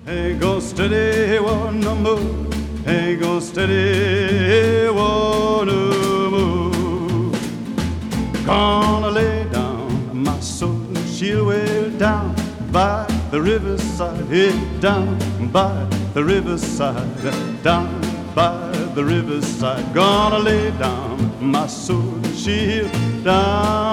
Hey, go steady, one move. Hey, go steady, one move. Gonna lay down my sword and shield way down by the riverside. Hey, down by the riverside. Down by the riverside. Gonna lay down my sword and shield down